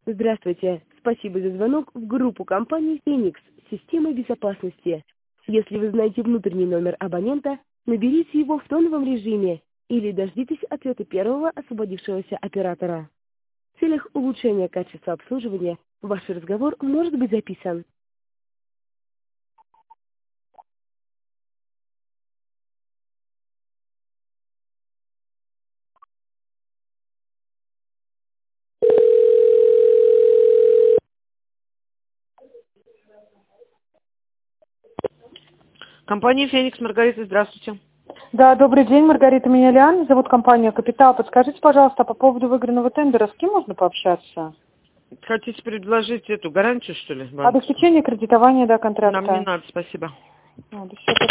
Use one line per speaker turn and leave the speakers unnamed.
Здравствуйте. Спасибо за звонок в группу компании «Феникс» системы безопасности. Если вы знаете внутренний номер абонента, наберите его в тоновом режиме или дождитесь ответа первого освободившегося оператора. В целях улучшения качества обслуживания ваш разговор может быть записан.
Компания «Феникс», Маргарита, здравствуйте.
Да, добрый день, Маргарита, меня Лиана, зовут компания «Капитал». Подскажите, пожалуйста, по поводу выигранного тендера, с кем можно пообщаться?
Хотите предложить эту гарантию, что ли, банковскую?
Обеспечение кредитования, да, контракта.
Нам не надо, спасибо.
До свидания.